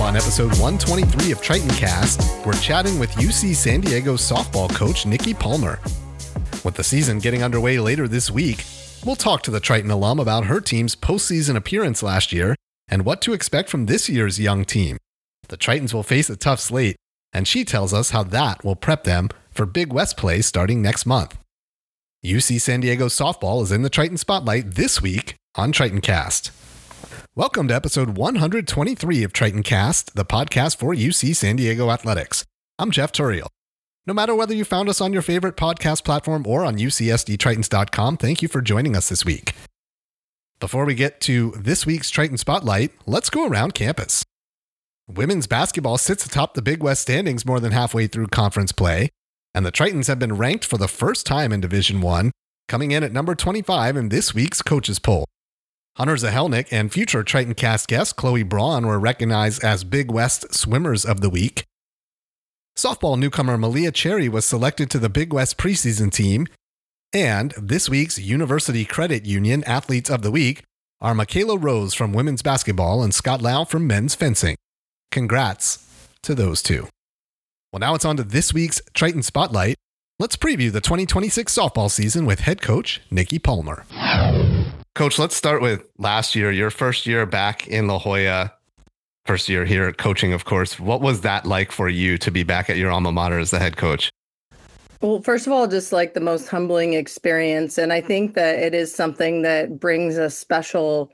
on episode 123 of Triton Cast, we're chatting with UC San Diego softball coach Nikki Palmer. With the season getting underway later this week, we'll talk to the Triton alum about her team's postseason appearance last year and what to expect from this year's young team. The Tritons will face a tough slate, and she tells us how that will prep them for Big West play starting next month. UC San Diego softball is in the Triton spotlight this week on Triton Cast. Welcome to episode 123 of Triton Cast, the podcast for UC San Diego Athletics. I'm Jeff Turiel. No matter whether you found us on your favorite podcast platform or on UCSDTritons.com, thank you for joining us this week. Before we get to this week's Triton Spotlight, let's go around campus. Women's basketball sits atop the Big West standings more than halfway through conference play, and the Tritons have been ranked for the first time in Division I, coming in at number 25 in this week's coaches poll. Hunter Zahelnick and future Triton Cast guest Chloe Braun were recognized as Big West Swimmers of the Week. Softball newcomer Malia Cherry was selected to the Big West preseason team, and this week's University Credit Union Athletes of the Week are Michaela Rose from women's basketball and Scott Lau from men's fencing. Congrats to those two. Well, now it's on to this week's Triton Spotlight. Let's preview the 2026 softball season with head coach Nikki Palmer. Coach, let's start with last year, your first year back in La Jolla, first year here coaching, of course. What was that like for you to be back at your alma mater as the head coach? Well, first of all, just like the most humbling experience. And I think that it is something that brings a special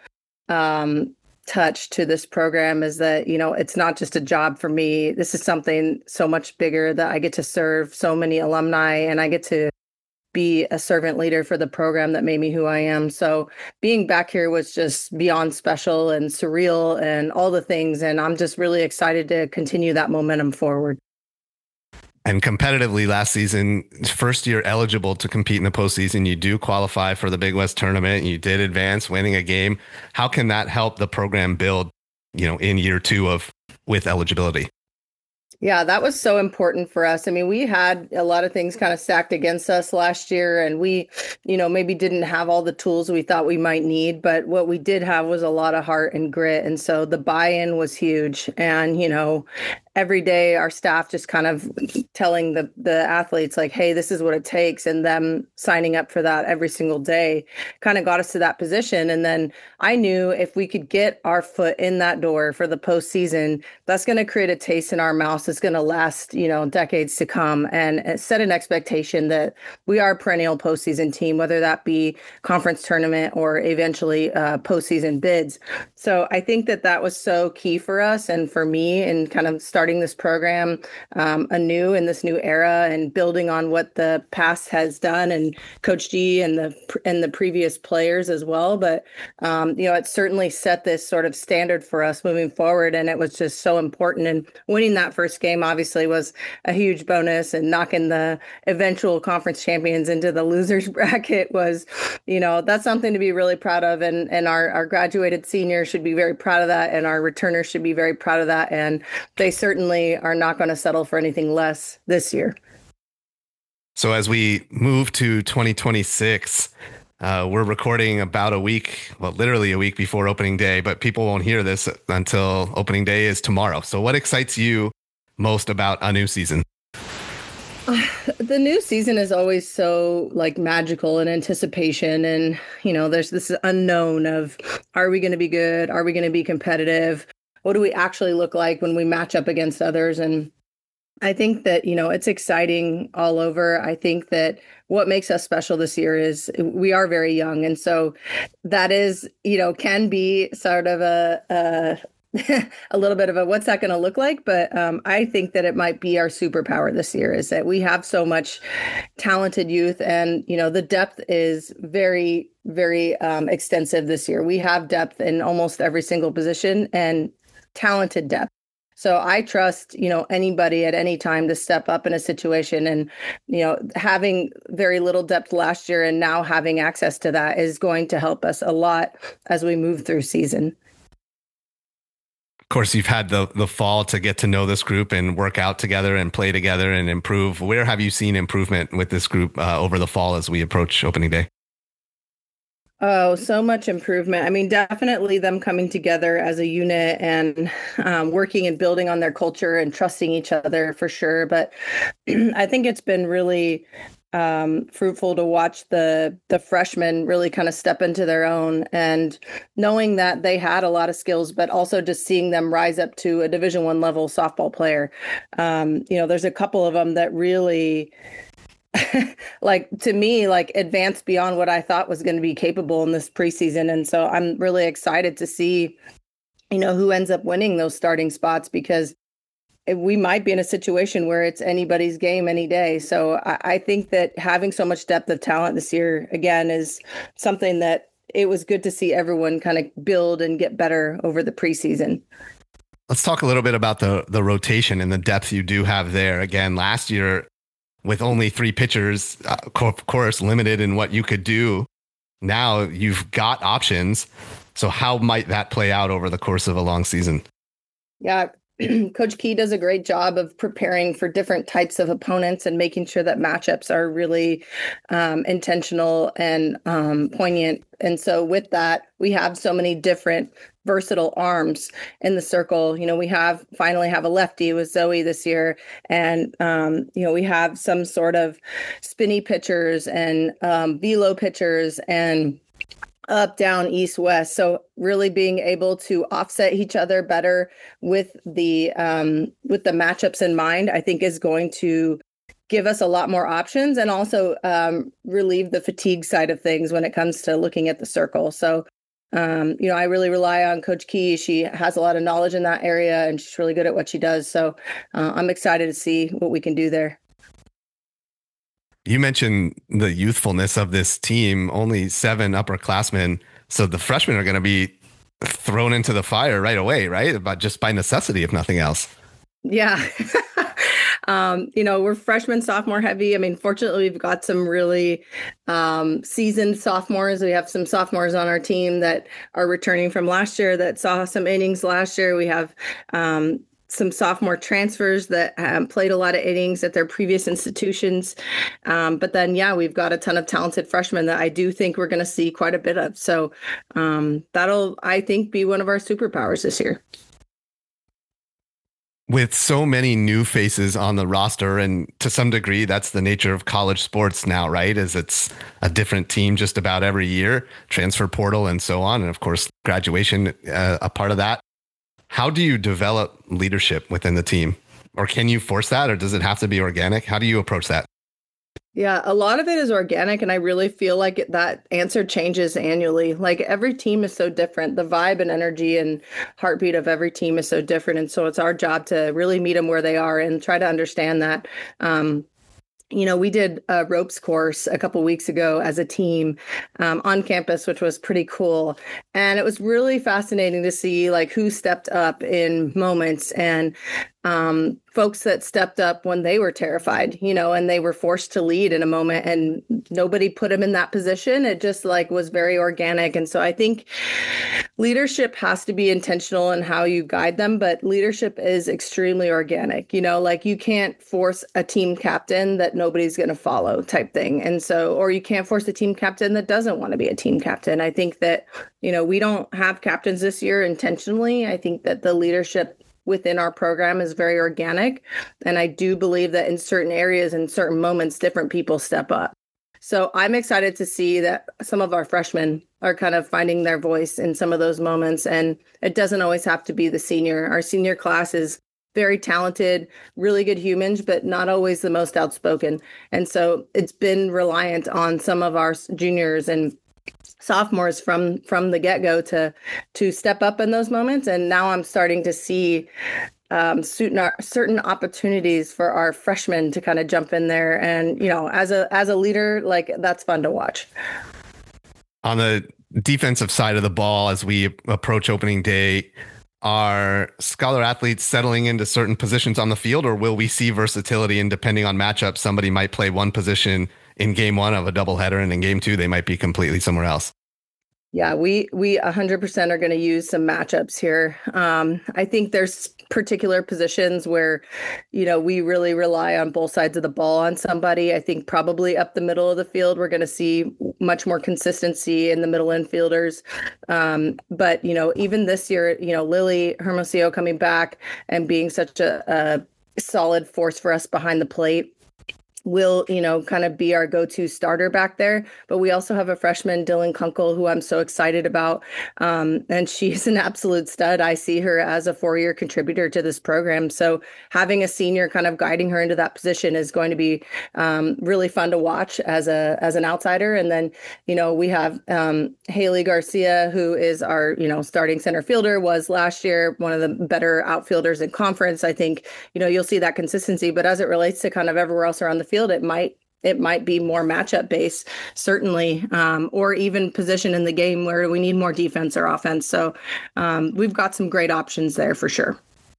touch to this program is that, you know, it's not just a job for me. This is something so much bigger that I get to serve so many alumni and I get to be a servant leader for the program that made me who I am. So being back here was just beyond special and surreal and all the things. And I'm just really excited to continue that momentum forward. And competitively last season, first year eligible to compete in the postseason, you do qualify for the Big West tournament. You did advance, winning a game. How can that help the program build, in year two with eligibility? Yeah, that was so important for us. I mean, we had a lot of things kind of stacked against us last year, and we, maybe didn't have all the tools we thought we might need, but what we did have was a lot of heart and grit. And so the buy-in was huge. And, every day our staff just kind of telling the athletes like, hey, this is what it takes, and them signing up for that every single day kind of got us to that position. And then I knew if we could get our foot in that door for the postseason, that's going to create a taste in our mouths. It's going to last, decades to come, and set an expectation that we are a perennial postseason team, whether that be conference tournament or eventually postseason bids. So I think that was so key for us and for me in kind of starting this program anew in this new era and building on what the past has done and Coach G and the previous players as well. But, it certainly set this sort of standard for us moving forward. And it was just so important. And winning that first game obviously was a huge bonus, and knocking the eventual conference champions into the losers bracket was, that's something to be really proud of. And our graduated seniors should be very proud of that. And our returners should be very proud of that. And they certainly are not going to settle for anything less this year. So as we move to 2026, we're recording about literally a week before opening day, but people won't hear this until opening day is tomorrow. So what excites you most about a new season? The new season is always so magical in anticipation. And, there's this unknown of, are we going to be good? Are we going to be competitive? What do we actually look like when we match up against others? And I think that, it's exciting all over. I think that what makes us special this year is we are very young. And so that is, can be sort of a little bit of a, what's that going to look like? But I think that it might be our superpower this year is that we have so much talented youth, and, the depth is very, very extensive this year. We have depth in almost every single position and talented depth. So I trust, anybody at any time to step up in a situation, and, having very little depth last year and now having access to that is going to help us a lot as we move through season. Of course, you've had the fall to get to know this group and work out together and play together and improve. Where have you seen improvement with this group over the fall as we approach opening day? Oh, so much improvement. I mean, definitely them coming together as a unit and working and building on their culture and trusting each other for sure. But I think it's been really fruitful to watch the freshmen really kind of step into their own and knowing that they had a lot of skills, but also just seeing them rise up to a Division I level softball player. There's a couple of them that really like to me, like advanced beyond what I thought was going to be capable in this preseason. And so I'm really excited to see, who ends up winning those starting spots because we might be in a situation where it's anybody's game any day. So I think that having so much depth of talent this year, again, is something that it was good to see everyone kind of build and get better over the preseason. Let's talk a little bit about the rotation and the depth you do have there. Again, last year, with only 3 pitchers, of course, limited in what you could do. Now you've got options. So how might that play out over the course of a long season? Yeah, Coach Key does a great job of preparing for different types of opponents and making sure that matchups are really intentional and poignant. And so with that, we have so many different versatile arms in the circle. We finally have a lefty with Zoe this year. And, we have some sort of spinny pitchers and velo pitchers and up, down, east, west. So really being able to offset each other better with the matchups in mind, I think is going to give us a lot more options and also relieve the fatigue side of things when it comes to looking at the circle. So, I really rely on Coach Key. She has a lot of knowledge in that area and she's really good at what she does. So I'm excited to see what we can do there. You mentioned the youthfulness of this team, only 7 upperclassmen. So the freshmen are going to be thrown into the fire right away, right? But just by necessity, if nothing else. Yeah. We're freshman, sophomore heavy. I mean, fortunately, we've got some really seasoned sophomores. We have some sophomores on our team that are returning from last year that saw some innings last year. We have some sophomore transfers that played a lot of innings at their previous institutions. But then, we've got a ton of talented freshmen that I do think we're going to see quite a bit of. So that'll, I think, be one of our superpowers this year. With so many new faces on the roster, and to some degree, that's the nature of college sports now, right? As it's a different team just about every year, transfer portal and so on. And of course, graduation, a part of that. How do you develop leadership within the team? Or can you force that? Or does it have to be organic? How do you approach that? Yeah, a lot of it is organic. And I really feel like that answer changes annually. Like every team is so different. The vibe and energy and heartbeat of every team is so different. And so it's our job to really meet them where they are and try to understand that. We did a ropes course a couple weeks ago as a team on campus, which was pretty cool. And it was really fascinating to see like who stepped up in moments and folks that stepped up when they were terrified, and they were forced to lead in a moment and nobody put them in that position. It just like was very organic. And so I think leadership has to be intentional in how you guide them, but leadership is extremely organic, like you can't force a team captain that nobody's going to follow type thing. And so, or you can't force a team captain that doesn't want to be a team captain. I think that, we don't have captains this year intentionally. I think that the leadership within our program is very organic. And I do believe that in certain areas and certain moments, different people step up. So I'm excited to see that some of our freshmen are kind of finding their voice in some of those moments. And it doesn't always have to be the senior. Our senior class is very talented, really good humans, but not always the most outspoken. And so it's been reliant on some of our juniors and sophomores from the get-go to step up in those moments. And now I'm starting to see certain opportunities for our freshmen to kind of jump in there. And, as a leader, like that's fun to watch. On the defensive side of the ball, as we approach opening day, are scholar athletes settling into certain positions on the field, or will we see versatility? And depending on matchup, somebody might play one position in game 1 of a doubleheader, and in game 2, they might be completely somewhere else. Yeah, we 100% are going to use some matchups here. I think there's particular positions where, we really rely on both sides of the ball on somebody. I think probably up the middle of the field, we're going to see much more consistency in the middle infielders. But, even this year, Lily Hermosillo coming back and being such a solid force for us behind the plate will, kind of be our go-to starter back there. But we also have a freshman, Dylan Kunkel, who I'm so excited about. And she's an absolute stud. I see her as a 4-year contributor to this program. So having a senior kind of guiding her into that position is going to be really fun to watch as an outsider. And then, we have Haley Garcia, who is our, starting center fielder, was last year one of the better outfielders in conference. I think, you'll see that consistency. But as it relates to kind of everywhere else around the field, it might be more matchup based, certainly, or even position in the game where we need more defense or offense. So we've got some great options there for sure.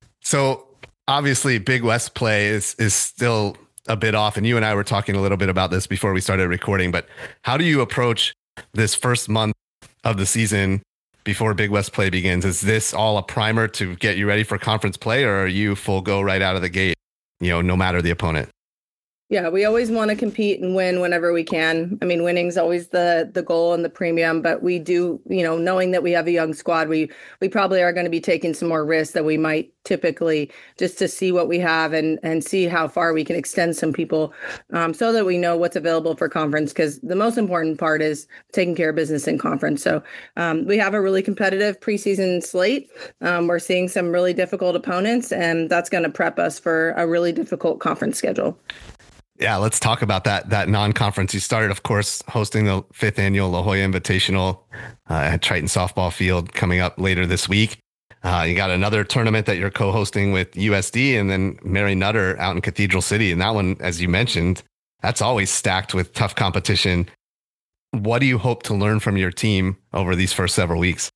So obviously Big West play is still a bit off. And you and I were talking a little bit about this before we started recording, but how do you approach this first month of the season before Big West play begins? Is this all a primer to get you ready for conference play, or are you full go right out of the gate, no matter the opponent? Yeah, we always want to compete and win whenever we can. I mean, winning's always the goal and the premium, but we do, knowing that we have a young squad, we probably are going to be taking some more risks that we might typically, just to see what we have and see how far we can extend some people, so that we know what's available for conference. Because the most important part is taking care of business in conference. So we have a really competitive preseason slate. We're seeing some really difficult opponents, and that's going to prep us for a really difficult conference schedule. Yeah, let's talk about that non-conference. You started, of course, hosting the 5th annual La Jolla Invitational at Triton Softball Field coming up later this week. You got another tournament that you're co-hosting with USD, and then Mary Nutter out in Cathedral City. And that one, as you mentioned, that's always stacked with tough competition. What do you hope to learn from your team over these first several weeks?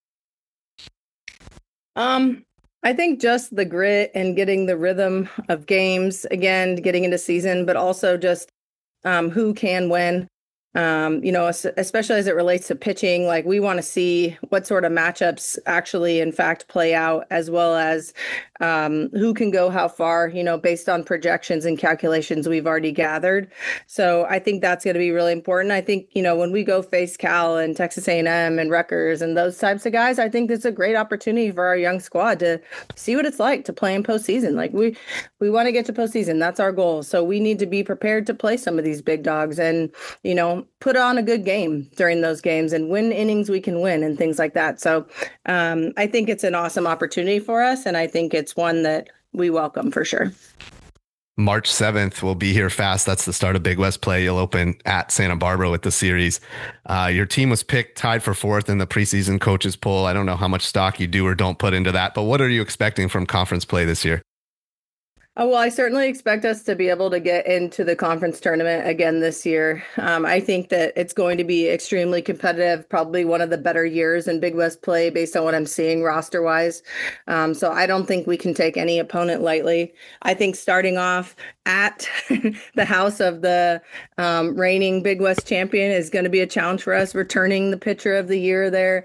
I think just the grit and getting the rhythm of games, again, getting into season, but also just who can win. Especially as it relates to pitching, like we want to see what sort of matchups actually, in fact, play out, as well as who can go how far, based on projections and calculations we've already gathered. So I think that's going to be really important. I think, when we go face Cal and Texas A&M and Rutgers and those types of guys, I think it's a great opportunity for our young squad to see what it's like to play in postseason. Like we want to get to postseason. That's our goal. So we need to be prepared to play some of these big dogs and, put on a good game during those games and win innings we can win and things like that. So I think it's an awesome opportunity for us. And I think it's one that we welcome for sure. March 7th will be here fast. That's the start of Big West play. You'll open at Santa Barbara with the series. Your team was picked tied for 4th in the preseason coaches poll. I don't know how much stock you do or don't put into that, but what are you expecting from conference play this year? Oh, well, I certainly expect us to be able to get into the conference tournament again this year. I think that it's going to be extremely competitive, probably one of the better years in Big West play based on what I'm seeing roster-wise. So I don't think we can take any opponent lightly. I think starting off at the house of the reigning Big West champion is going to be a challenge for us, returning the pitcher of the year there.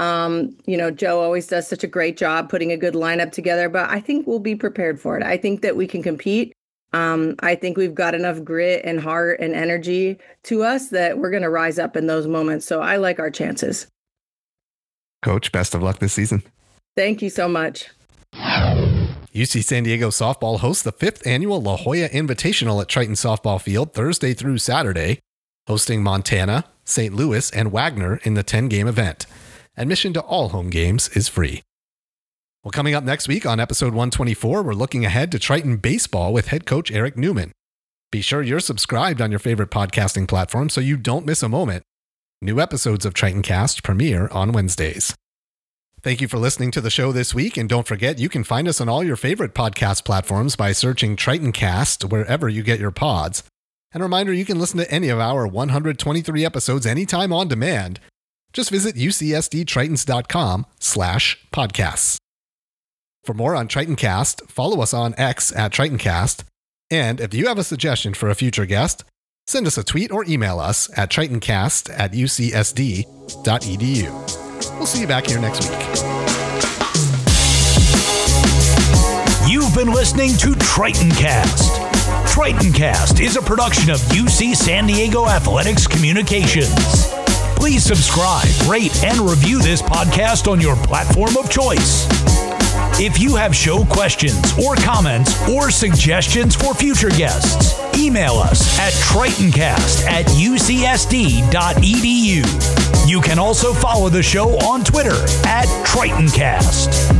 Joe always does such a great job putting a good lineup together, but I think we'll be prepared for it. I think that we can compete. I think we've got enough grit and heart and energy to us that we're going to rise up in those moments. So I like our chances. Coach, best of luck this season. Thank you so much. UC San Diego softball hosts the 5th annual La Jolla Invitational at Triton Softball Field Thursday through Saturday, hosting Montana, St. Louis, and Wagner in the 10-game event. Admission to all home games is free. Well, coming up next week on episode 124, we're looking ahead to Triton baseball with head coach Eric Newman. Be sure you're subscribed on your favorite podcasting platform so you don't miss a moment. New episodes of Triton Cast premiere on Wednesdays. Thank you for listening to the show this week, and don't forget you can find us on all your favorite podcast platforms by searching Triton Cast wherever you get your pods. And a reminder, you can listen to any of our 123 episodes anytime on demand. Just visit ucsdtritons.com/podcasts. For more on Triton Cast, follow us on X at TritonCast. And if you have a suggestion for a future guest, send us a tweet or email us at tritoncast@ucsd.edu. We'll see you back here next week. You've been listening to TritonCast. TritonCast is a production of UC San Diego Athletics Communications. Please subscribe, rate, and review this podcast on your platform of choice. If you have show questions or comments or suggestions for future guests, email us at tritoncast@ucsd.edu. You can also follow the show on Twitter @TritonCast.